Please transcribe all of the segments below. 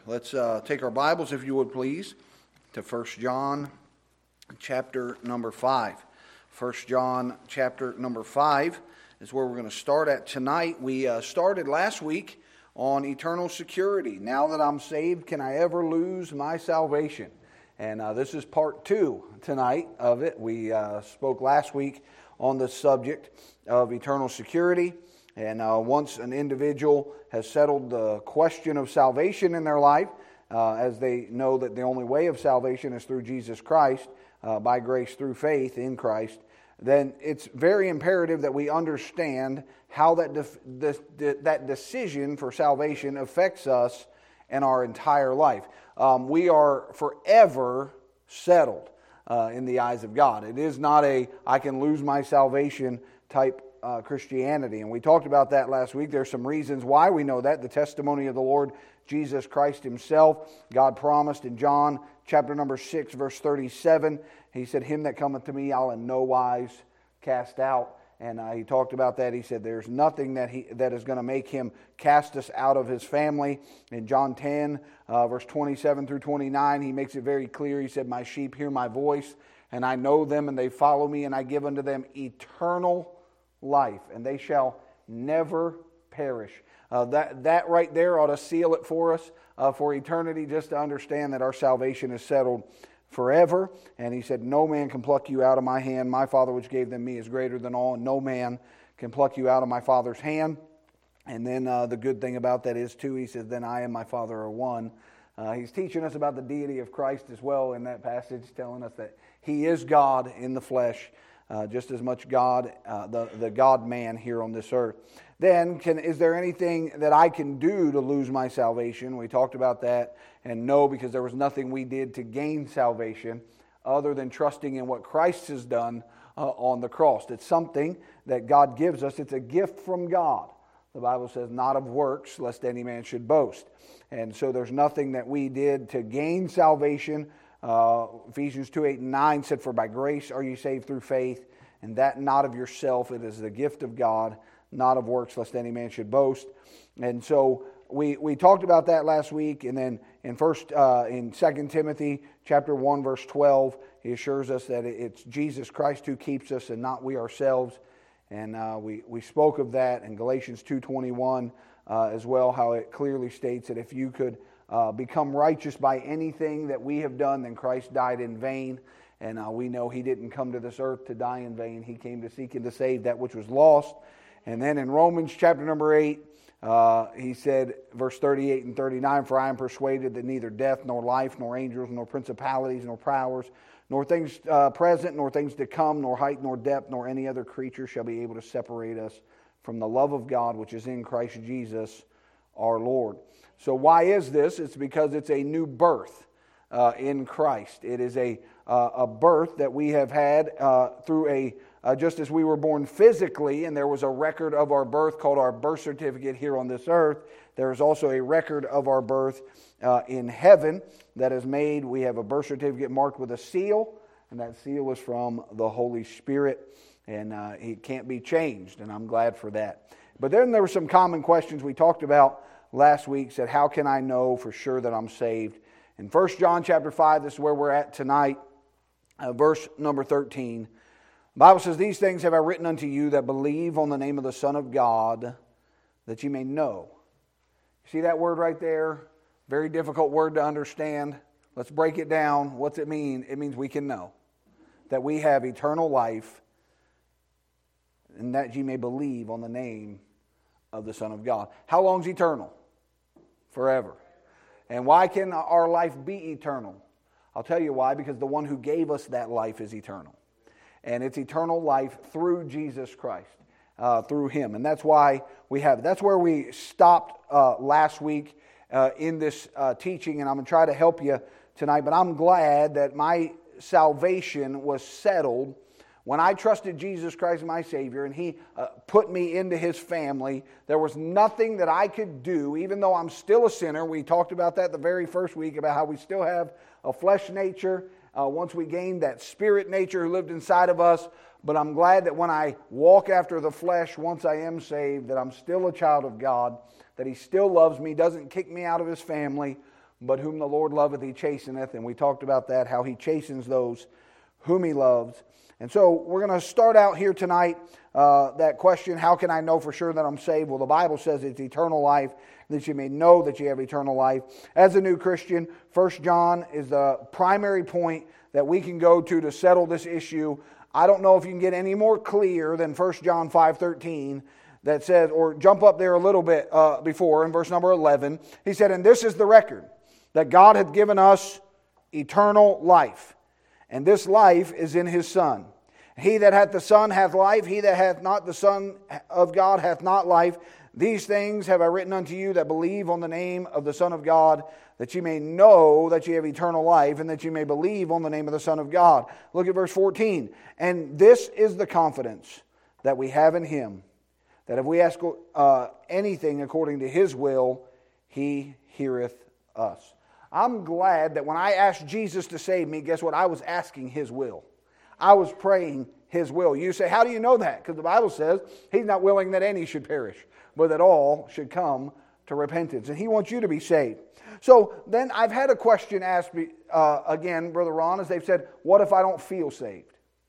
Let's take our Bibles, if you would please, to 1 John chapter number 5. 1 John chapter number 5 is where we're going to start at tonight. We started last week on eternal security. Now that I'm saved, can I ever lose my salvation? And this is part 2 tonight of it. We spoke last week on the subject of eternal security. And once an individual has settled the question of salvation in their life, as they know that the only way of salvation is through Jesus Christ, by grace through faith in Christ, then it's very imperative that we understand how that decision for salvation affects us and our entire life. We are forever settled in the eyes of God. It is not a I can lose my salvation type Christianity. And we talked about that last week. There's some reasons why we know that. The testimony of the Lord Jesus Christ himself. God promised in John chapter number 6 verse 37. He said, "Him that cometh to me I'll in no wise cast out." And he talked about that. He said there's nothing that is going to make him cast us out of his family. In John 10 verse 27 through 29, he makes it very clear. He said, "My sheep hear my voice, and I know them, and they follow me, and I give unto them eternal life, and they shall never perish." That right there ought to seal it for us for eternity, just to understand that our salvation is settled forever. And he said, "No man can pluck you out of my hand. My Father which gave them me is greater than all, and no man can pluck you out of my Father's hand." And then the good thing about that is, too, he says, "Then I and my Father are one." He's teaching us about the deity of Christ as well in that passage, telling us that he is God in the flesh, just as much God, the God-man here on this earth. Then, is there anything that I can do to lose my salvation? We talked about that, and no, because there was nothing we did to gain salvation other than trusting in what Christ has done on the cross. It's something that God gives us. It's a gift from God. The Bible says, "Not of works, lest any man should boast." And so there's nothing that we did to gain salvation. Ephesians 2, 8, and 9 said, "For by grace are you saved through faith, and that not of yourself, it is the gift of God, not of works, lest any man should boast." And so we talked about that last week. And then in 2 Timothy chapter 1, verse 12, he assures us that it's Jesus Christ who keeps us and not we ourselves. And we spoke of that in Galatians 2:21 as well, how it clearly states that if you could become righteous by anything that we have done, then Christ died in vain. And we know he didn't come to this earth to die in vain. He came to seek and to save that which was lost. And then in Romans chapter number 8, he said, verse 38 and 39, "For I am persuaded that neither death, nor life, nor angels, nor principalities, nor powers, nor things present, nor things to come, nor height, nor depth, nor any other creature shall be able to separate us from the love of God which is in Christ Jesus our Lord." So why is this? It's because it's a new birth in Christ. It is a birth that we have had through just as we were born physically, and there was a record of our birth called our birth certificate here on this earth, there is also a record of our birth in heaven that is made. We have a birth certificate marked with a seal, and that seal is from the Holy Spirit, and it can't be changed, and I'm glad for that. But then there were some common questions we talked about last week. Said, how can I know for sure that I'm saved? In 1 John chapter 5, this is where we're at tonight, verse number 13. The Bible says, "These things have I written unto you that believe on the name of the Son of God, that you may know." See that word right there? Very difficult word to understand. Let's break it down. What's it mean? It means we can know that we have eternal life, and that you may believe on the name of the Son of God. How long's eternal? Forever. And why can our life be eternal? I'll tell you why. Because the one who gave us that life is eternal. And it's eternal life through Jesus Christ, through Him. And that's why we have it. That's where we stopped last week in this teaching. And I'm going to try to help you tonight. But I'm glad that my salvation was settled when I trusted Jesus Christ, my Savior, and He put me into His family. There was nothing that I could do, even though I'm still a sinner. We talked about that the very first week, about how we still have a flesh nature. Once we gained that spirit nature who lived inside of us. But I'm glad that when I walk after the flesh, once I am saved, that I'm still a child of God, that He still loves me, doesn't kick me out of His family, But whom the Lord loveth, He chasteneth. And we talked about that, how He chastens those whom He loves. And so we're going to start out here tonight, that question, how can I know for sure that I'm saved? Well, the Bible says it's eternal life, that you may know that you have eternal life. As a new Christian, 1 John is the primary point that we can go to settle this issue. I don't know if you can get any more clear than 1 John 5:13 that says, or jump up there a little bit before in verse number 11. He said, and this is the record, that God hath given us eternal life, and this life is in His Son. He that hath the Son hath life, he that hath not the Son of God hath not life. These things have I written unto you that believe on the name of the Son of God, that ye may know that ye have eternal life, and that ye may believe on the name of the Son of God. Look at verse 14. And this is the confidence that we have in Him, that if we ask anything according to His will, He heareth us. I'm glad that when I asked Jesus to save me, guess what? I was asking His will. I was praying His will. You say, how do you know that? Because the Bible says He's not willing that any should perish, but that all should come to repentance. And He wants you to be saved. So then I've had a question asked me, again, Brother Ron, as they've said, what if I don't feel saved?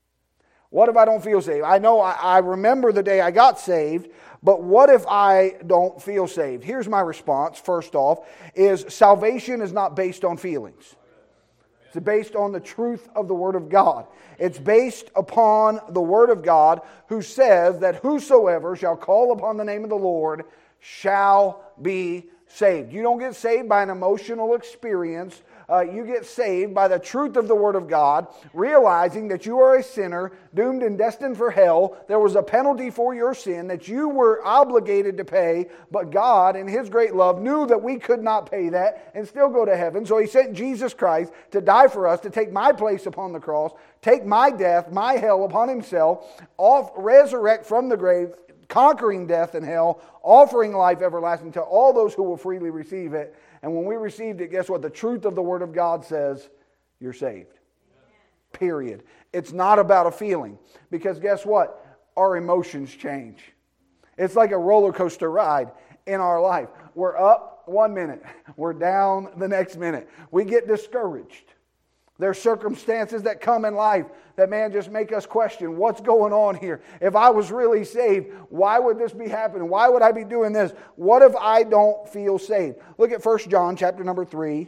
What if I don't feel saved? I know I remember the day I got saved, but what if I don't feel saved? Here's my response, first off, is salvation is not based on feelings. It's based on the truth of the Word of God. It's based upon the Word of God, who says that whosoever shall call upon the name of the Lord shall be saved. You don't get saved by an emotional experience. You get saved by the truth of the Word of God, realizing that you are a sinner, doomed and destined for hell. There was a penalty for your sin that you were obligated to pay, but God, in His great love, knew that we could not pay that and still go to heaven. So He sent Jesus Christ to die for us, to take my place upon the cross, take my death, my hell upon Himself, resurrect from the grave, conquering death and hell, offering life everlasting to all those who will freely receive it. And when we received it, guess what? The truth of the Word of God says, you're saved. Period. It's not about a feeling. Because guess what? Our emotions change. It's like a roller coaster ride in our life. We're up 1 minute. We're down the next minute. We get discouraged. There's circumstances that come in life that, man, just make us question what's going on here. If I was really saved, why would this be happening? Why would I be doing this? What if I don't feel saved? Look at 1 John chapter number 3.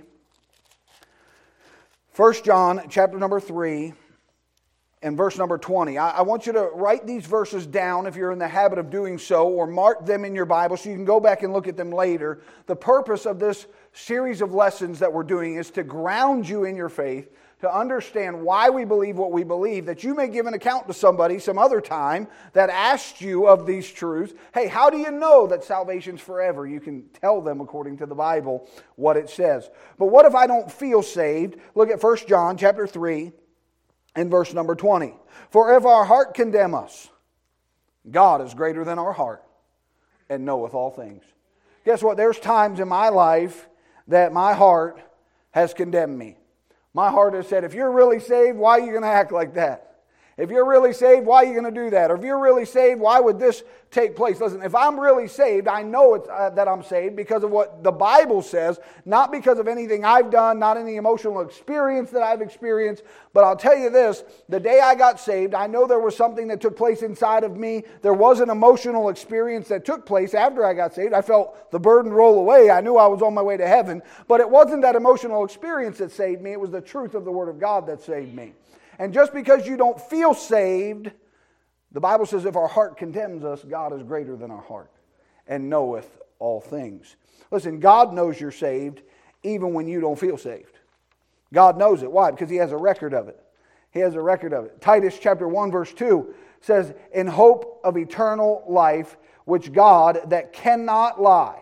1 John chapter number 3 and verse number 20. I want you to write these verses down if you're in the habit of doing so, or mark them in your Bible so you can go back and look at them later. The purpose of this series of lessons that we're doing is to ground you in your faith, to understand why we believe what we believe, that you may give an account to somebody some other time that asked you of these truths. Hey, how do you know that salvation's forever? You can tell them according to the Bible what it says. But what if I don't feel saved? Look at 1 John chapter 3 and verse number 20. For if our heart condemn us, God is greater than our heart and knoweth all things. Guess what? There's times in my life that my heart has condemned me. My heart has said, if you're really saved, why are you going to act like that? If you're really saved, why are you going to do that? Or if you're really saved, why would this take place? Listen, if I'm really saved, I know that I'm saved because of what the Bible says, not because of anything I've done, not any emotional experience that I've experienced. But I'll tell you this, the day I got saved, I know there was something that took place inside of me. There was an emotional experience that took place after I got saved. I felt the burden roll away. I knew I was on my way to heaven. But it wasn't that emotional experience that saved me. It was the truth of the Word of God that saved me. And just because you don't feel saved, the Bible says if our heart condemns us, God is greater than our heart and knoweth all things. Listen, God knows you're saved even when you don't feel saved. God knows it. Why? Because He has a record of it. He has a record of it. Titus chapter 1 verse 2 says, in hope of eternal life, which God that cannot lie.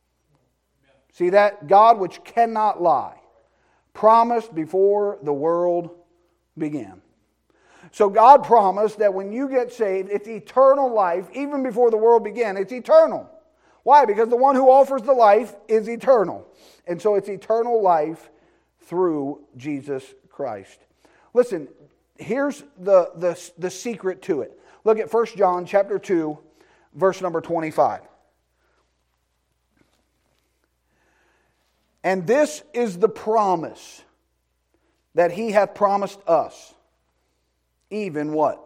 See that? God which cannot lie, promised before the world began. So God promised that when you get saved, it's eternal life. Even before the world began, it's eternal. Why? Because the one who offers the life is eternal. And so it's eternal life through Jesus Christ. Listen, here's the secret to it. Look at 1 John chapter 2, verse number 25. And this is the promise that He hath promised us, even what?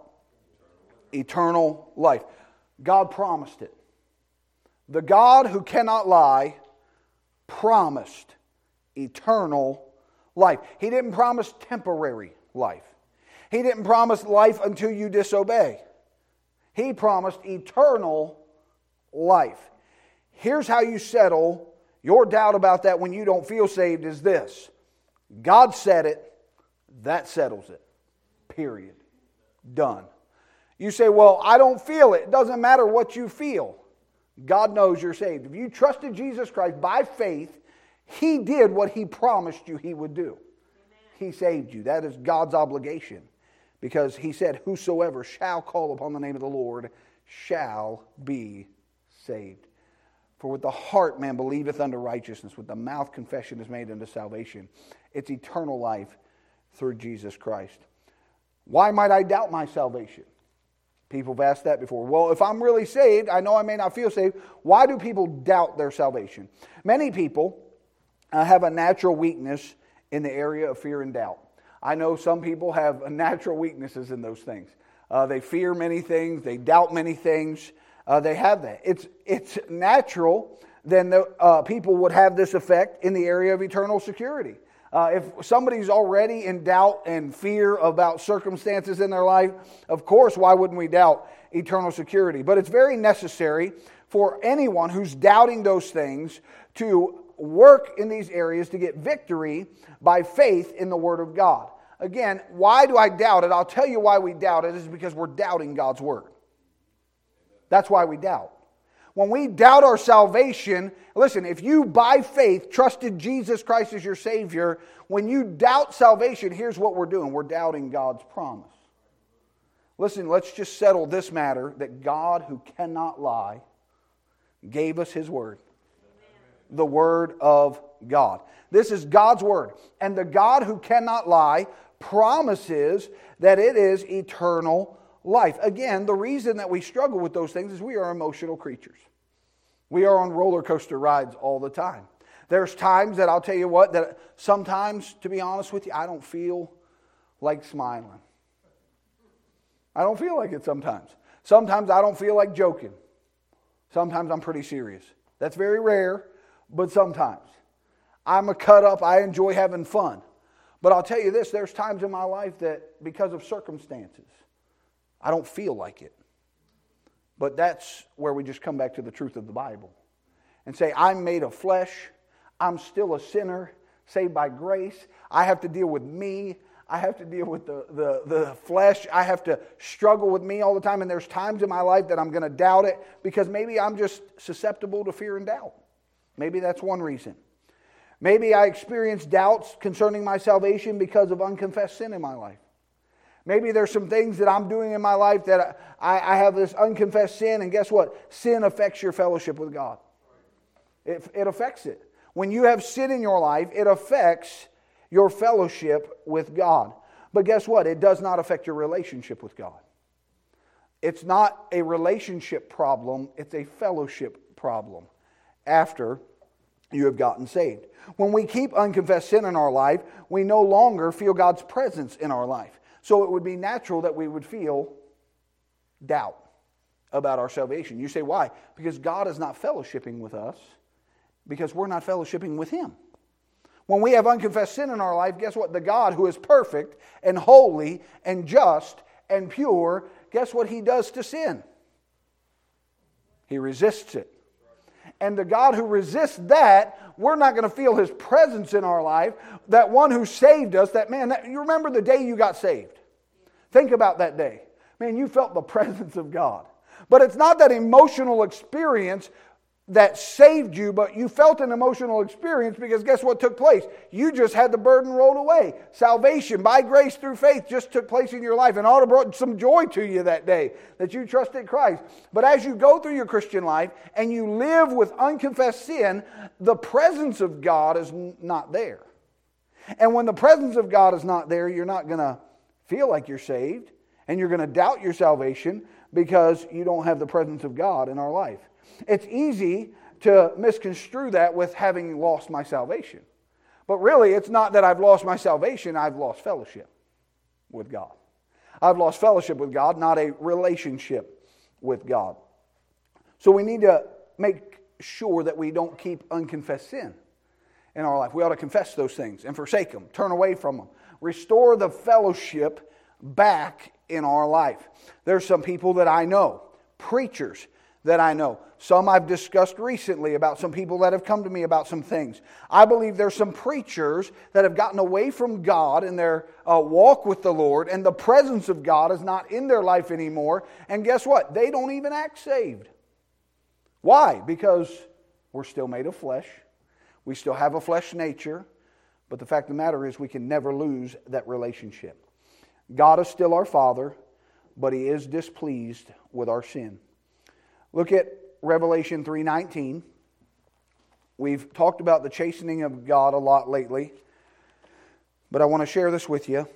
Eternal life. God promised it. The God who cannot lie promised eternal life. He didn't promise temporary life. He didn't promise life until you disobey. He promised eternal life. Here's how you settle your doubt about that when you don't feel saved is this. God said it, that settles it. Period. Done. You say, well, I don't feel it. It doesn't matter what you feel. God knows you're saved. If you trusted Jesus Christ by faith, He did what He promised you He would do. He saved you. That is God's obligation. Because He said, whosoever shall call upon the name of the Lord shall be saved. For with the heart man believeth unto righteousness, with the mouth confession is made unto salvation. It's eternal life through Jesus Christ. Why might I doubt my salvation? People have asked that before. Well, if I'm really saved, I know I may not feel saved. Why do people doubt their salvation? Many people have a natural weakness in the area of fear and doubt. I know some people have natural weaknesses in those things. They fear many things. They doubt many things. They have that. It's natural then people would have this effect in the area of eternal security. If somebody's already in doubt and fear about circumstances in their life, of course, why wouldn't we doubt eternal security? But it's very necessary for anyone who's doubting those things to work in these areas to get victory by faith in the Word of God. Again, why do I doubt it? I'll tell you why we doubt it is because we're doubting God's Word. That's why we doubt. When we doubt our salvation, listen, if you by faith trusted Jesus Christ as your Savior, when you doubt salvation, here's what we're doing. We're doubting God's promise. Listen, let's just settle this matter that God, who cannot lie, gave us His Word. The Word of God. This is God's Word. And the God who cannot lie promises that it is eternal life. Again, the reason that we struggle with those things is we are emotional creatures. We are on roller coaster rides all the time. There's times that I'll tell you what, that sometimes, to be honest with you, I don't feel like smiling. I don't feel like it sometimes. Sometimes I don't feel like joking. Sometimes I'm pretty serious. That's very rare, but sometimes. I'm a cut up, I enjoy having fun. But I'll tell you this, there's times in my life that because of circumstances, I don't feel like it. But that's where we just come back to the truth of the Bible and say, I'm made of flesh. I'm still a sinner, saved by grace. I have to deal with me. I have to deal with the flesh. I have to struggle with me all the time. And there's times in my life that I'm going to doubt it because maybe I'm just susceptible to fear and doubt. Maybe that's one reason. Maybe I experience doubts concerning my salvation because of unconfessed sin in my life. Maybe there's some things that I'm doing in my life that I have this unconfessed sin, and guess what? Sin affects your fellowship with God. It affects it. When you have sin in your life, it affects your fellowship with God. But guess what? It does not affect your relationship with God. It's not a relationship problem, it's a fellowship problem after you have gotten saved. When we keep unconfessed sin in our life, we no longer feel God's presence in our life. So it would be natural that we would feel doubt about our salvation. You say, why? Because God is not fellowshipping with us, because we're not fellowshipping with Him. When we have unconfessed sin in our life, guess what? The God who is perfect and holy and just and pure, guess what He does to sin? He resists it. And the God who resists that, we're not going to feel His presence in our life. That one who saved us, you remember the day you got saved. Think about that day. Man, you felt the presence of God. But it's not that emotional experience that saved you, but you felt an emotional experience because guess what took place? You just had the burden rolled away. Salvation by grace through faith just took place in your life and ought to brought some joy to you that day that you trusted Christ. But as you go through your Christian life and you live with unconfessed sin, the presence of God is not there. And when the presence of God is not there, you're not going to feel like you're saved and you're going to doubt your salvation because you don't have the presence of God in our life. It's easy to misconstrue that with having lost my salvation. But really, it's not that I've lost my salvation, I've lost fellowship with God. I've lost fellowship with God, not a relationship with God. So we need to make sure that we don't keep unconfessed sin in our life. We ought to confess those things and forsake them, turn away from them, restore the fellowship back in our life. There's some people that I know, preachers that I know. Some I've discussed recently about some people that have come to me about some things. I believe there's some preachers that have gotten away from God in their walk with the Lord, and the presence of God is not in their life anymore. And guess what? They don't even act saved. Why? Because we're still made of flesh. We still have a flesh nature. But the fact of the matter is we can never lose that relationship. God is still our Father, but He is displeased with our sin. Look at Revelation 3:19. We've talked about the chastening of God a lot lately, but I want to share this with you.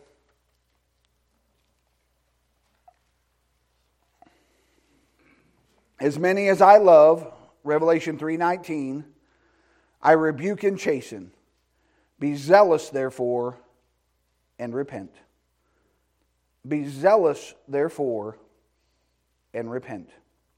As many as I love, Revelation 3:19, I rebuke and chasten. Be zealous, therefore, and repent. Be zealous, therefore, and repent.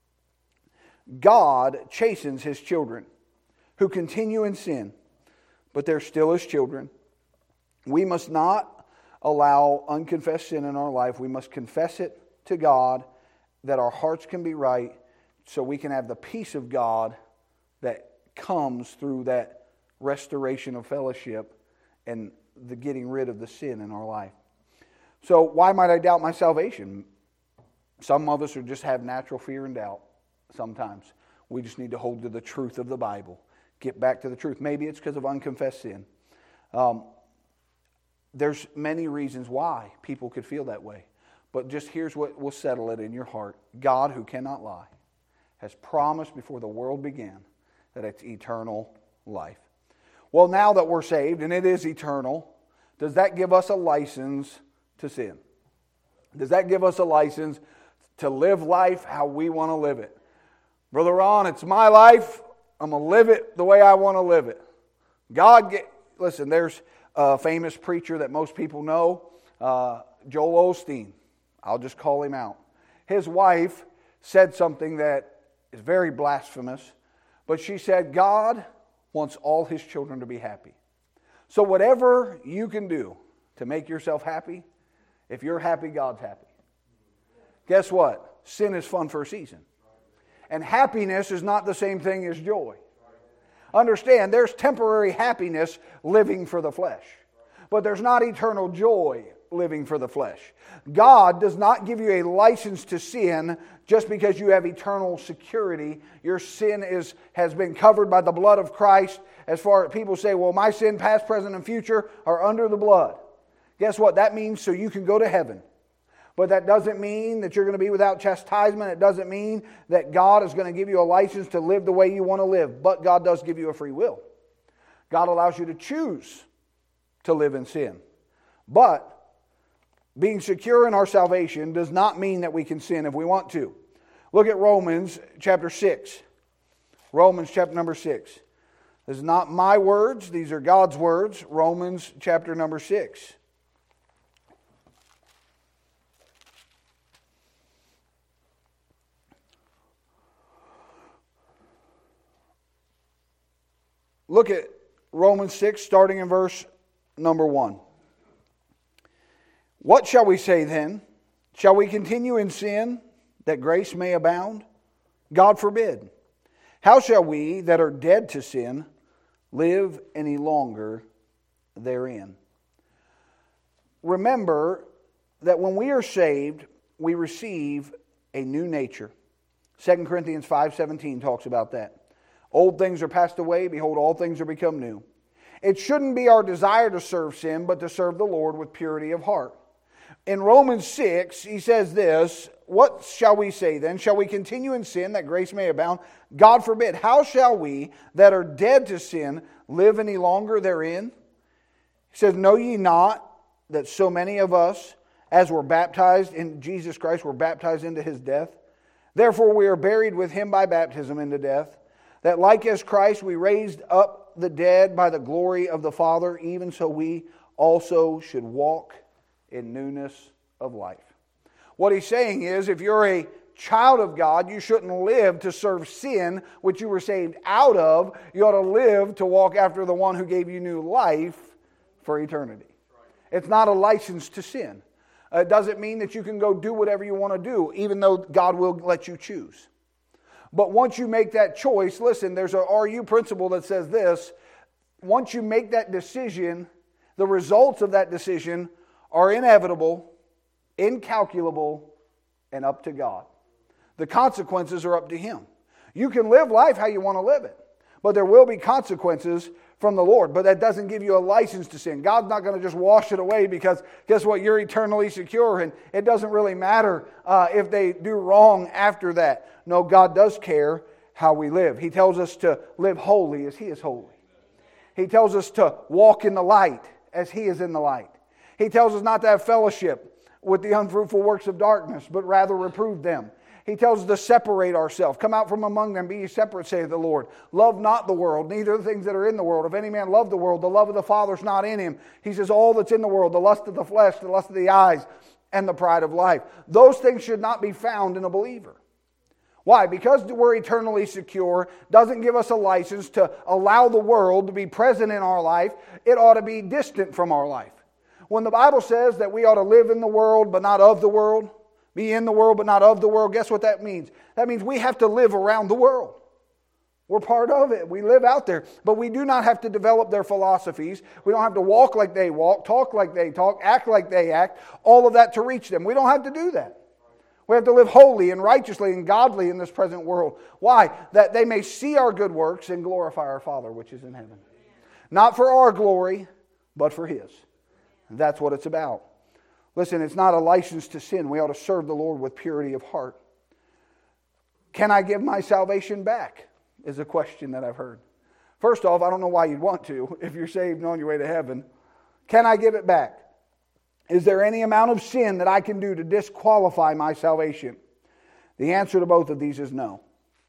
God chastens His children who continue in sin, but they're still His children. We must not allow unconfessed sin in our life. We must confess it to God that our hearts can be right so we can have the peace of God that comes through that restoration of fellowship and the getting rid of the sin in our life. So why might I doubt my salvation? Some of us would just have natural fear and doubt. Sometimes we just need to hold to the truth of the Bible. Get back to the truth. Maybe it's because of unconfessed sin. There's many reasons why people could feel that way. But just here's what will settle it in your heart. God, who cannot lie, has promised before the world began that it's eternal life. Well, now that we're saved, and it is eternal, does that give us a license to sin? Does that give us a license to live life how we want to live it? Brother Ron, it's my life. I'm going to live it the way I want to live it. Listen, there's a famous preacher that most people know, Joel Osteen. I'll just call him out. His wife said something that is very blasphemous, but she said, God wants all His children to be happy. So whatever you can do to make yourself happy, if you're happy, God's happy. Guess what? Sin is fun for a season. And happiness is not the same thing as joy. Understand, there's temporary happiness living for the flesh. But there's not eternal joy living for the flesh. God does not give you a license to sin just because you have eternal security. Your sin has been covered by the blood of Christ. As far as people say, well, my sin, past, present, and future, are under the blood. Guess what? That means so you can go to heaven. But that doesn't mean that you're going to be without chastisement. It doesn't mean that God is going to give you a license to live the way you want to live. But God does give you a free will. God allows you to choose to live in sin. But being secure in our salvation does not mean that we can sin if we want to. Look at Romans chapter 6. Romans chapter number 6. This is not my words. These are God's words. Romans chapter number 6. Look at Romans 6, starting in verse number 1. What shall we say then? Shall we continue in sin that grace may abound? God forbid. How shall we that are dead to sin live any longer therein? Remember that when we are saved, we receive a new nature. 2 Corinthians 5:17 talks about that. Old things are passed away, behold, all things are become new. It shouldn't be our desire to serve sin, but to serve the Lord with purity of heart. In Romans 6, he says this, what shall we say then? Shall we continue in sin that grace may abound? God forbid. How shall we that are dead to sin live any longer therein? He says, know ye not that so many of us, as were baptized in Jesus Christ, were baptized into His death? Therefore we are buried with Him by baptism into death, That like as Christ we raised up the dead by the glory of the Father, even so we also should walk in newness of life. What he's saying is, if you're a child of God, you shouldn't live to serve sin, which you were saved out of. You ought to live to walk after the one who gave you new life for eternity. It's not a license to sin. It doesn't mean that you can go do whatever you want to do, even though God will let you choose. But once you make that choice, listen, there's a RU principle that says this: once you make that decision, the results of that decision are inevitable, incalculable, and up to God. The consequences are up to Him. You can live life how you want to live it, but there will be consequences from the Lord. But that doesn't give you a license to sin. God's not going to just wash it away because, guess what, you're eternally secure, and it doesn't really matter if they do wrong after that. No, God does care how we live. He tells us to live holy as He is holy. He tells us to walk in the light as He is in the light. He tells us not to have fellowship with the unfruitful works of darkness, but rather reprove them. He tells us to separate ourselves. Come out from among them, be ye separate, saith the Lord. Love not the world, neither the things that are in the world. If any man love the world, the love of the Father is not in him. He says all that's in the world, the lust of the flesh, the lust of the eyes, and the pride of life. Those things should not be found in a believer. Why? Because we're eternally secure, doesn't give us a license to allow the world to be present in our life. It ought to be distant from our life. When the Bible says that we ought to live in the world but not of the world, be in the world but not of the world, guess what that means? That means we have to live around the world. We're part of it. We live out there. But we do not have to develop their philosophies. We don't have to walk like they walk, talk like they talk, act like they act, all of that to reach them. We don't have to do that. We have to live holy and righteously and godly in this present world. Why? That they may see our good works and glorify our Father which is in heaven. Not for our glory, but for His. That's what it's about. Listen, it's not a license to sin. We ought to serve the Lord with purity of heart. Can I give my salvation back? Is a question that I've heard. First off, I don't know why you'd want to if you're saved and on your way to heaven. Can I give it back? Is there any amount of sin that I can do to disqualify my salvation? The answer to both of these is no.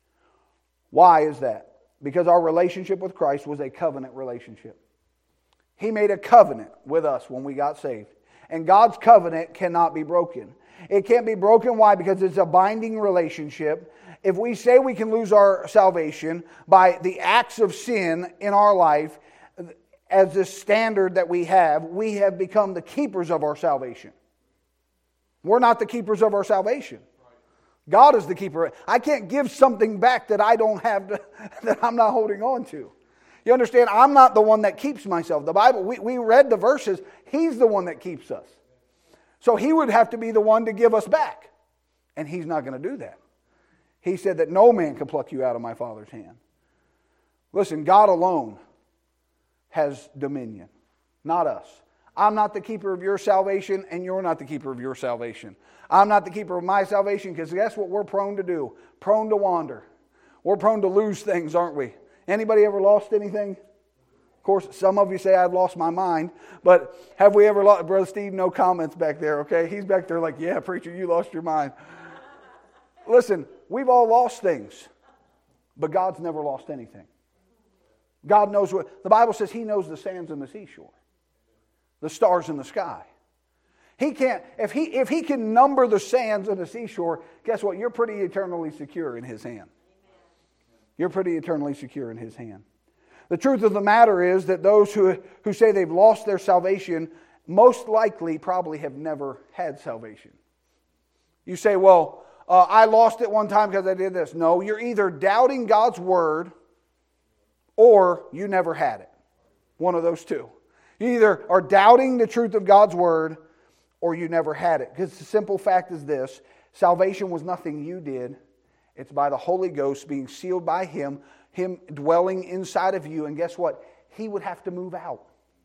Why is that? Because our relationship with Christ was a covenant relationship. He made a covenant with us when we got saved. And God's covenant cannot be broken. It can't be broken. Why? Because it's a binding relationship. If we say we can lose our salvation by the acts of sin in our life as the standard that we have become the keepers of our salvation. We're not the keepers of our salvation. God is the keeper. I can't give something back that I don't have, that I'm not holding on to. You understand? I'm not the one that keeps myself. The Bible, we read the verses. He's the one that keeps us. So He would have to be the one to give us back. And He's not going to do that. He said that no man can pluck you out of my Father's hand. Listen, God alone has dominion, not us. I'm not the keeper of your salvation, and you're not the keeper of your salvation. I'm not the keeper of my salvation, because guess what we're prone to do? Prone to wander. We're prone to lose things, aren't we? Anybody ever lost anything? Of course, some of you say I've lost my mind, but have we ever lost? Brother Steve, no comments back there, okay? He's back there like, yeah, preacher, you lost your mind. Listen, we've all lost things, but God's never lost anything. God knows what, the Bible says He knows the sands on the seashore, the stars in the sky. He can't, if he can number the sands on the seashore, guess what? You're pretty eternally secure in His hand. You're pretty eternally secure in His hand. The truth of the matter is that those who say they've lost their salvation most likely probably have never had salvation. You say, well, I lost it one time because I did this. No, you're either doubting God's Word or you never had it. One of those two. You either are doubting the truth of God's Word or you never had it. Because the simple fact is this: salvation was nothing you did. It's by the Holy Ghost being sealed by Him dwelling inside of you. And guess what? He would have to move out.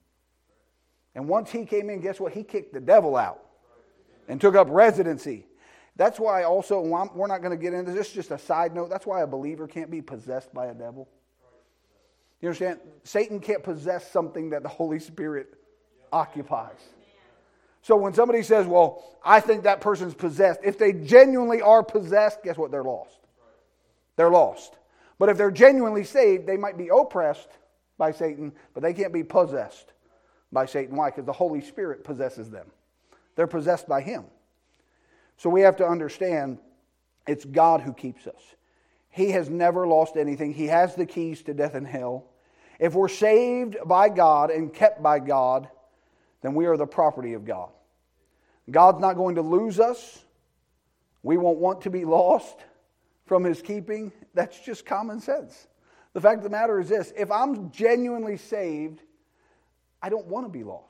And once He came in, guess what? He kicked the devil out and took up residency. That's why also, we're not going to get into this, just a side note, that's why a believer can't be possessed by a devil. You understand? Satan can't possess something that the Holy Spirit occupies. So when somebody says, well, I think that person's possessed, if they genuinely are possessed, guess what? They're lost. They're lost. But if they're genuinely saved, they might be oppressed by Satan, but they can't be possessed by Satan. Why? Because the Holy Spirit possesses them. They're possessed by Him. So we have to understand it's God who keeps us. He has never lost anything. He has the keys to death and hell. If we're saved by God and kept by God, then we are the property of God. God's not going to lose us. We won't want to be lost from His keeping. That's just common sense. The fact of the matter is this: if I'm genuinely saved, I don't want to be lost.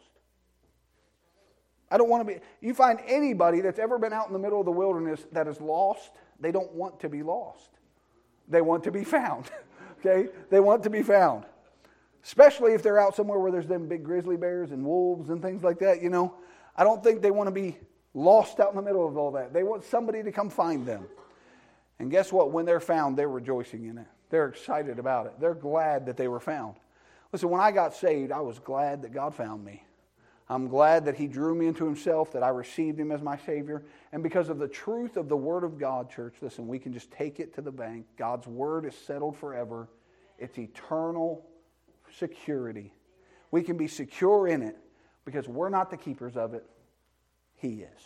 I don't want to be. You find anybody that's ever been out in the middle of the wilderness that is lost, they don't want to be lost. They want to be found. Okay? They want to be found. Especially if they're out somewhere where there's them big grizzly bears and wolves and things like that, I don't think they want to be lost out in the middle of all that. They want somebody to come find them. And guess what? When they're found, they're rejoicing in it. They're excited about it. They're glad that they were found. Listen, when I got saved, I was glad that God found me. I'm glad that He drew me into Himself, that I received Him as my Savior. And because of the truth of the Word of God, church, listen, we can just take it to the bank. God's Word is settled forever. It's eternal security. We can be secure in it because we're not the keepers of it. He is.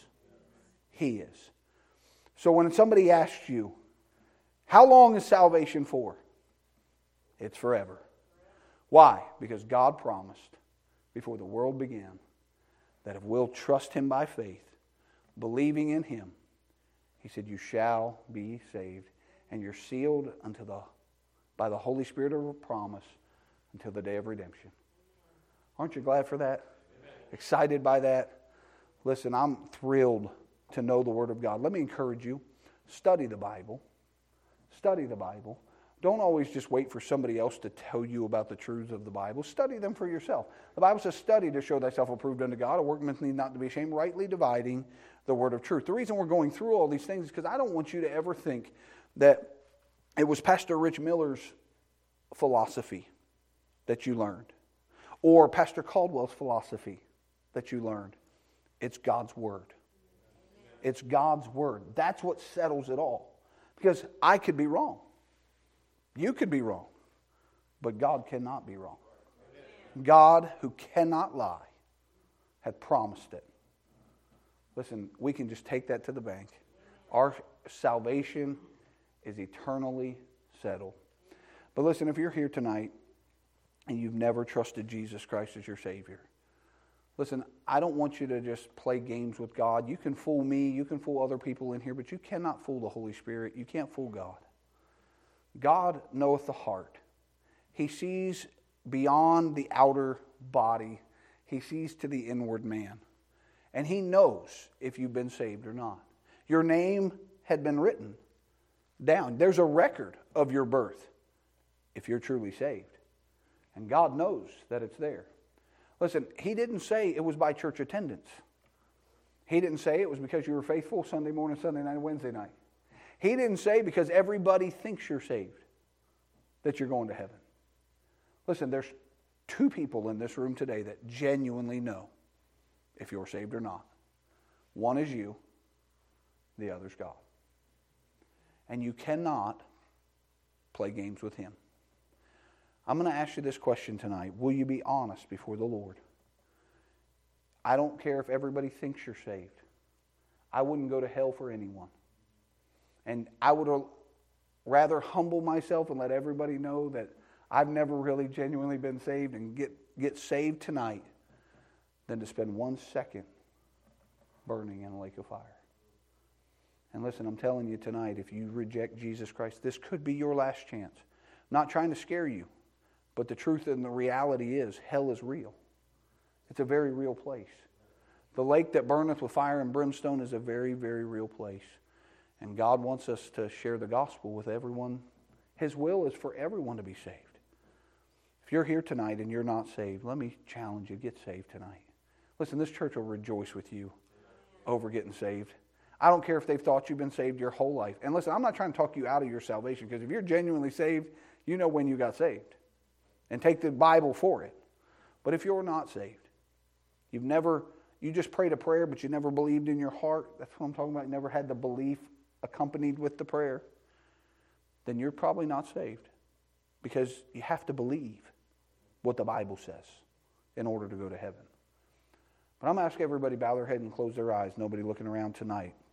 He is. So when somebody asks you, how long is salvation for? It's forever. Why? Because God promised before the world began that if we'll trust Him by faith, believing in Him, He said, you shall be saved, and you're sealed by the Holy Spirit of promise until the day of redemption. Aren't you glad for that? Amen. Excited by that? Listen, I'm thrilled to know the Word of God. Let me encourage you, study the Bible. Study the Bible. Don't always just wait for somebody else to tell you about the truths of the Bible. Study them for yourself. The Bible says, study to show thyself approved unto God, a workman need not to be ashamed, rightly dividing the word of truth. The reason we're going through all these things is because I don't want you to ever think that it was Pastor Rich Miller's philosophy that you learned, or Pastor Caldwell's philosophy that you learned. It's God's Word. It's God's Word. That's what settles it all. Because I could be wrong. You could be wrong. But God cannot be wrong. God, who cannot lie, had promised it. Listen, we can just take that to the bank. Our salvation is eternally settled. But listen, if you're here tonight and you've never trusted Jesus Christ as your Savior, listen, I don't want you to just play games with God. You can fool me, you can fool other people in here, but you cannot fool the Holy Spirit. You can't fool God. God knoweth the heart. He sees beyond the outer body. He sees to the inward man. And He knows if you've been saved or not. Your name had been written down. There's a record of your birth if you're truly saved. And God knows that it's there. Listen, He didn't say it was by church attendance. He didn't say it was because you were faithful Sunday morning, Sunday night, Wednesday night. He didn't say because everybody thinks you're saved that you're going to heaven. Listen, there's two people in this room today that genuinely know if you're saved or not. One is you, the other's God. And you cannot play games with Him. I'm going to ask you this question tonight. Will you be honest before the Lord? I don't care if everybody thinks you're saved. I wouldn't go to hell for anyone. And I would rather humble myself and let everybody know that I've never really genuinely been saved and get saved tonight than to spend 1 second burning in a lake of fire. And listen, I'm telling you tonight, if you reject Jesus Christ, this could be your last chance. I'm not trying to scare you, but the truth and the reality is hell is real. It's a very real place. The lake that burneth with fire and brimstone is a very, very real place. And God wants us to share the gospel with everyone. His will is for everyone to be saved. If you're here tonight and you're not saved, let me challenge you, get saved tonight. Listen, this church will rejoice with you over getting saved. I don't care if they've thought you've been saved your whole life. And listen, I'm not trying to talk you out of your salvation, because if you're genuinely saved, you know when you got saved. And take the Bible for it. But if you're not saved, you just prayed a prayer, but you never believed in your heart. That's what I'm talking about. You never had the belief accompanied with the prayer. then you're probably not saved. Because you have to believe what the Bible says in order to go to heaven. But I'm going to ask everybody to bow their head and close their eyes. Nobody looking around tonight.